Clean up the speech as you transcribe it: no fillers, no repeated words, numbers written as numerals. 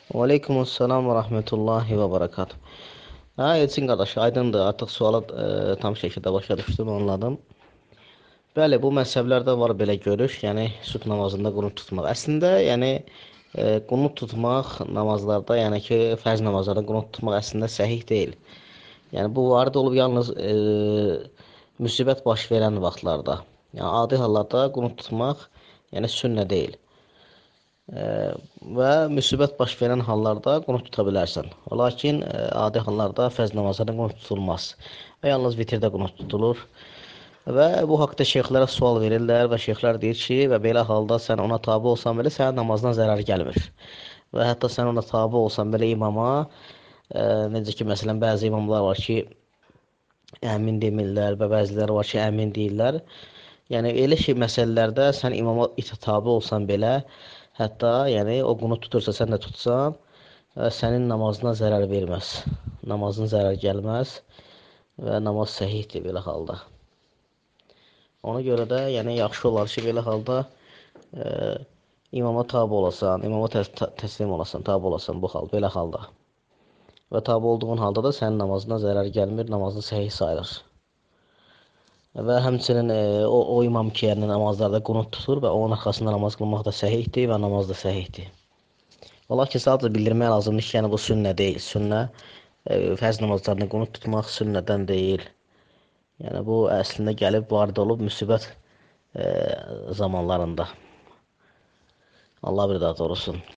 Və aleykumussalam və rəhmətullahi və barakatuh. Elçin qardaş, aydındır. Artıq suala tam şəkildə başa düşdüm, anladım. Bəli, bu məzhəblərdə var belə görüş, yəni sübh namazında qunut tutmaq. Əslində, yəni qunut tutmaq namazlarda, yəni ki, fərz namazlarda qunut tutmaq əslində səhih deyil. Yəni bu varid olub yalnız müsibət baş verən vaxtlarda. Yəni adi hallarda qunut tutmaq, yəni sünnə deyil. Və müsibət baş verən hallarda qunut tuta bilərsən. Lakin adi hallarda fərz namazlarında qunut tutulmaz. Və yalnız vitirdə qunut tutulur. Və bu haqda şeyxlərə sual verirlər və şeyxlər deyir ki, və belə halda sən ona tabe olsan belə sənin namazına zərər gəlmir. Və hətta sən ona tabe olsan belə imama, necə ki, məsələn, bəzi imamlar var ki, əmin demirlər və bəziləri var ki, əmin deyirlər. Yəni elə şey məsələlərdə sən imama tabe olsan belə, hətta yəni o qunut tutursa sən də tutsan, sənin namazına zərər verməz. Namazın zərər gəlməz və namaz səhihdir belə halda. Ona görə də yəni yaxşı olar ki, belə halda imama tabe olasan, imama təslim olasan, tabe olasan bu hal, belə halda. Və tabe olduğun halda da sənin namazına zərər gəlmir, namazın səhih sayılır. Və həmçinin o imam ki, yəni namazlarda qunut tutur və onun arxasında namaz qılmaq da səhihdir və namaz da səhihdir. Lakin sadəcə bildirmək lazımdır ki, yəni bu sünnə deyil. Sünnə fərz namazlarında qunut tutmaq sünnədən deyil. Yəni bu əslində gəlib varid olub müsibət zamanlarında. Allah bir daha doğrusun.